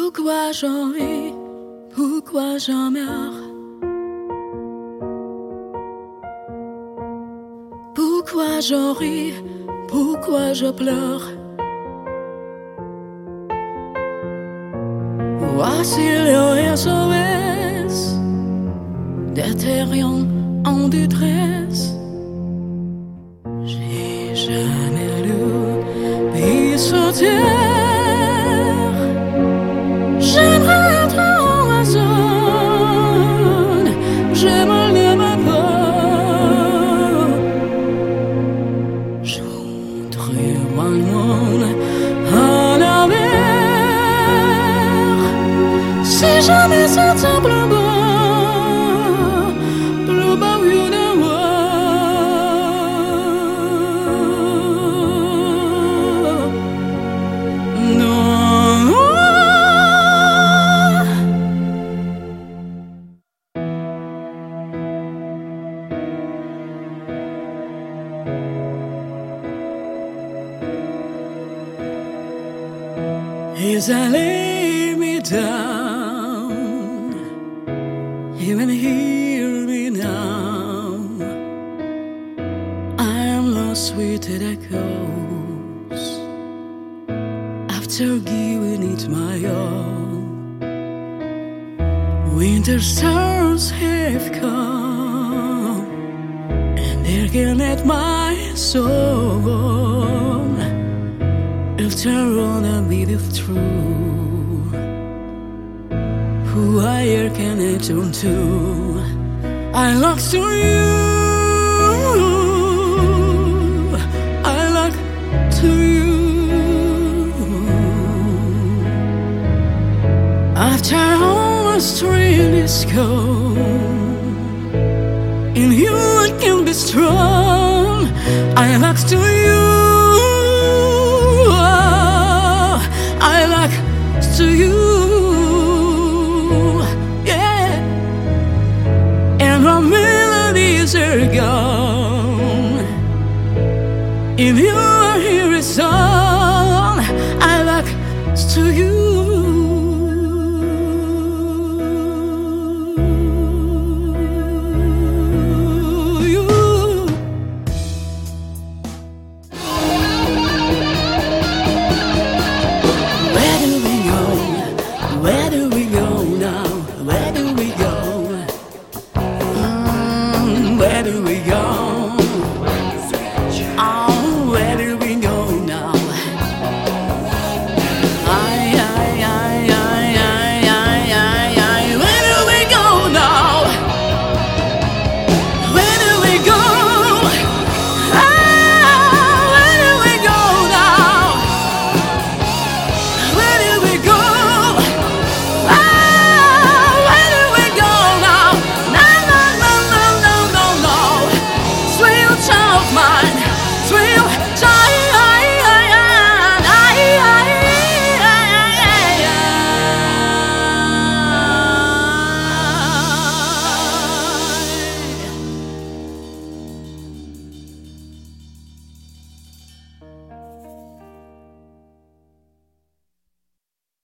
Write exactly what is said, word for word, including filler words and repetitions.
Pourquoi j'en ris, pourquoi j'en meurs? Pourquoi j'en ris, pourquoi je pleure? Voici le S O S des terriens en détresse. J'ai jamais lu pays sur terre. J'aimerais être en raison, j'aimerais ma peur. Je voudrais un monde à la mer. Si jamais c'est simplement le baril de moi. As I lay me down, even hear me now. I am lost with the echoes after giving it my all. Winter stars have come and they're getting at my soul. After all the bit of truth, who I can I turn to? I look to you, I look to you. After all the strain is gone, in you I can be strong. I look to you. I like to you, yeah. And our melodies are gone. If you are here a song, I like to you.